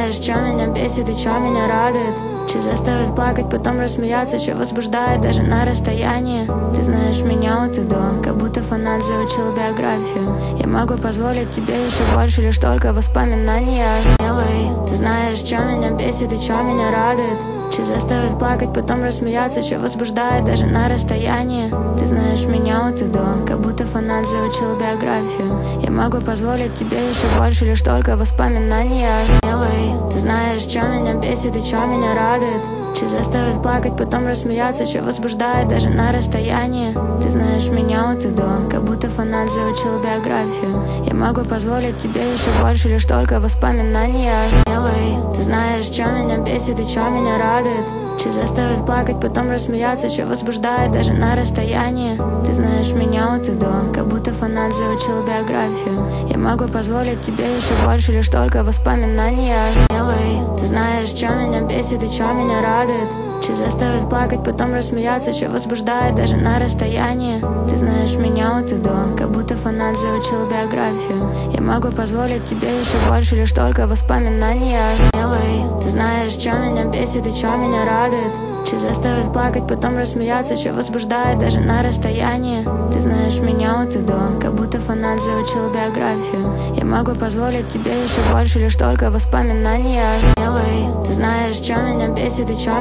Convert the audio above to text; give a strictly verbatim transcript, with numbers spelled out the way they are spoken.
знаешь, что меня бесит и что меня радует, что заставит плакать, потом рассмеяться, что возбуждает даже на расстоянии. Ты знаешь меня от и до, как будто фанат заучил биографию. Я могу позволить тебе еще больше, лишь только воспоминания смелой. Ты знаешь, что меня бесит и что меня радует, что заставит плакать, потом рассмеяться, что возбуждает даже на расстоянии. Ты знаешь меня от и до, как будто фанат заучил биографию. Я могу позволить тебе еще больше, лишь только воспоминания смелой. Ты знаешь, что меня бесит и что меня радует, что заставит плакать, потом рассмеяться, что возбуждает даже на расстоянии. Ты знаешь меня от и до, как будто фанат заучил биографию. Я могу позволить тебе еще больше, лишь только воспоминания смелой. Ты знаешь, что меня бесит и что меня радует, что заставит плакать, потом рассмеяться, что возбуждает даже на расстоянии. Ты знаешь меня от и до, как будто фанат заучил биографию. Я могу позволить тебе еще больше, лишь только воспоминания смелой. Ты знаешь, что меня бесит и что меня радует, что заставит плакать, потом рассмеяться, что возбуждает даже на расстоянии. Ты знаешь меня от и до, как будто фанат заучил биографию. Я могу позволить тебе еще больше, лишь только воспоминания смелой. Ты знаешь, что меня бесит и что меня радует, что заставит плакать, потом рассмеяться, что возбуждает даже на расстоянии. Ты знаешь меня от и до, как будто фанат заучил биографию. Я могу позволить тебе еще больше, лишь только воспоминания смелой. Ты знаешь, что меня бесит и что